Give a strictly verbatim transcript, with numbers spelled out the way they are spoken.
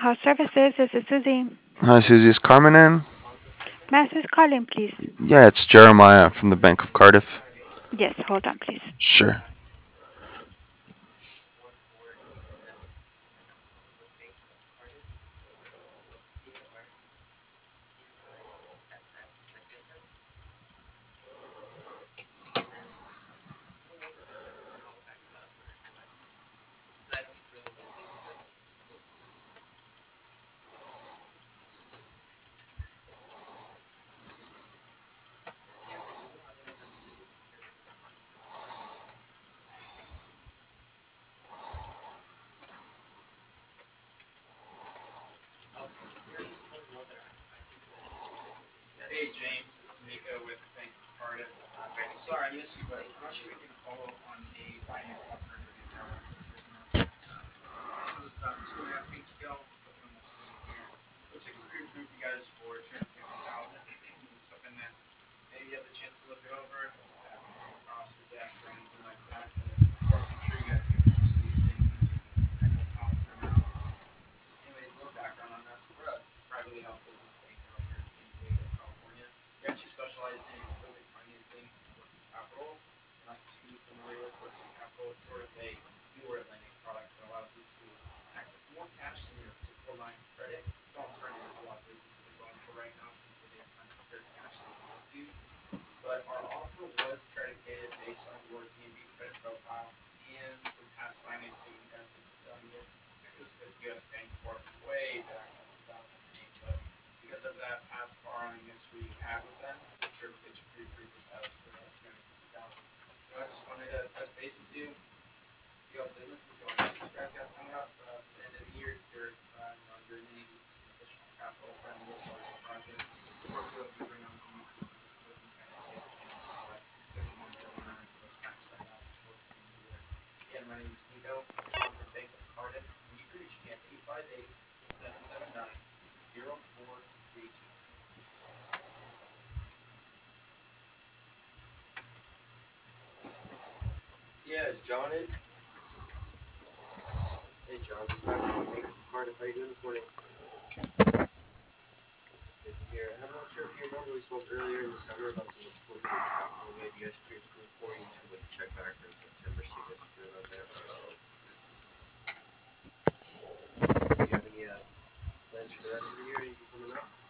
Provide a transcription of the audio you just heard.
House Services. This is Susie. Hi, Susie. Is Carmen in? Master's calling, please. Yeah, it's Jeremiah from the Bank of Cardiff. Yes, hold on, please. Sure. Yeah, is John in? Hey, John, this is Matt from Bank of Cardiff. How you doing this morning? Good to hear. And I'm not sure if you remember, we spoke earlier in the summer about some liquidity and capital we had you guys pre-approved for. You told me to check back in September, see you guys are good on that. Do you have any uh, plans for the rest of the year? Anything coming up?